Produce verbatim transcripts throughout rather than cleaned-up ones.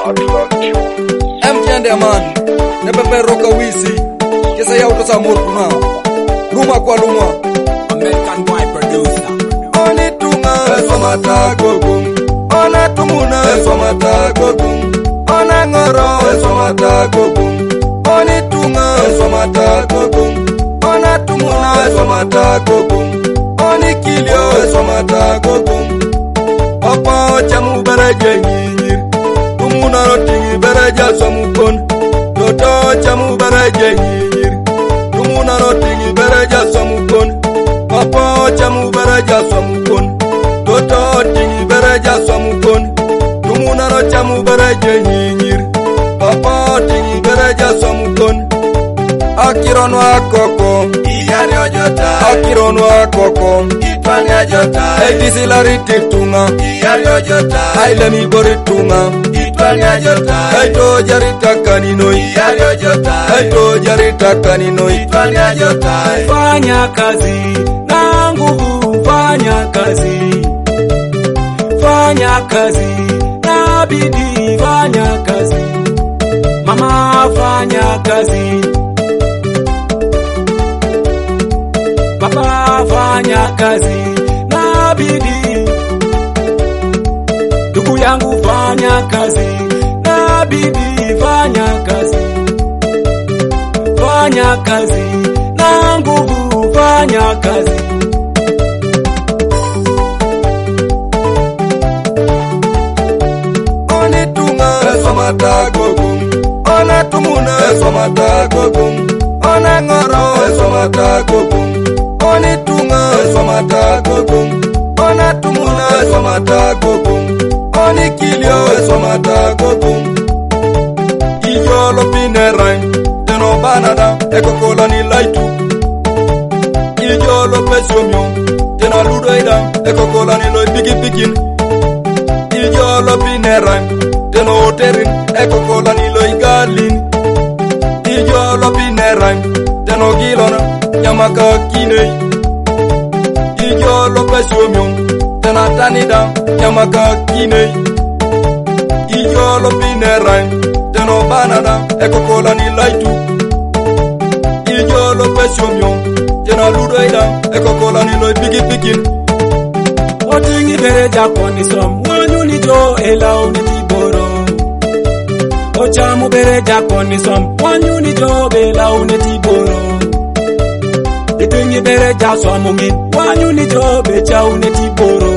M T man, ne pepe roka wisi, kesa ya uto sa mortuna. Luma kwa luma, American boy producer. oni tunga eswamata gogum, ona tumuna eswamata gogum, ona ngoro eswamata gogum, oni tunga eswamata gogum, ona tumuna eswamata gogum, oni kilio eswamata gogum. Papa chamu baraje nyir, tumuna rotingi baraja samukon. Toto chamu baraje nyir, tumuna rotingi baraja samukon. Papa chamu baraja samukon. Toto tingi baraja samukon. Tumuna ro chamu baraje nyir, papa tingi baraja samukon. Akirono akoko, Iyari ojota. akirono akoko. Itwani ajota. Edisi lariti tunga, Iyari ojota. aile mi bori tunga. Itwani ajota. Kaito jarita kaninoi, Iyari ojota. kaito jarita kaninoi. Itwani ajota. Fanya kazi na nguvu, fanya kazi, fanya kazi na bidii, fanya kazi, mama fanya kazi, baba fanya kazi na bidii, ndugu yangu fanya kazi na bidii, fanya kazi, fanya kazi na nguvu, fanya kazi. Oni tunga eswamata gogum, ona tumuna eswamata gogum, ona ngoro eswamata gogum, oni tunga eswamata gogum, ona tumuna eswamata gogum, oni kilio eswamata gogum. Iyolo pinerai, teno banada, eko kolani laitu. Iyolo pesomyo, tena ludoida, eko kolani loi piki pikin. Iyolo pinerai, teno oterin, eko kolani loi galin. Iyolo pinerai, teno gilona, nyamaka kinei. Iyolo pesomyo, tena tanida, nyamaka kinei. Iyolo pinerai, teno banada, eko kolani laitu. Iyolo pesomyo, tena ludoida, eko kolani loi piki pikin. Otingi bereja koni som, wanyu ni jo ela uneti boro. Ochamu bereja koni som, wanyu ni jo ela uneti boro. Itingi bereja som ungin, wanyu ni jo becha uneti boro.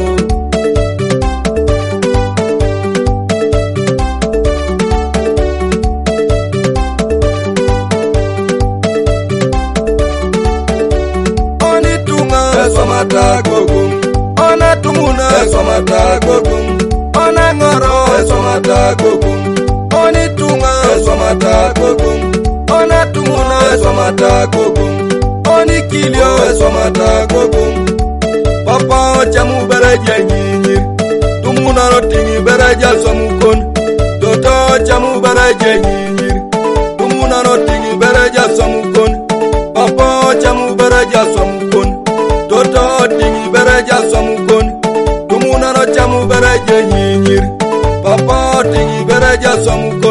Oni tunga eswamata gogum, ona tumuna eswamata gogum, ona ngoro eswamata gogum, oni tunga eswamata gogum, ona tumuna eswamata gogum, oni kilio eswamata gogum. Papa chamu baraja nyir, tumuna rotingi baraja samukon. Toto chamu baraja nyir, tumuna rotingi baraja samukon. Papa chamu baraja samukon. Toto tingi baraja samukon. Tumuna no chamu baraja nyir, papa tingi baraja samukon.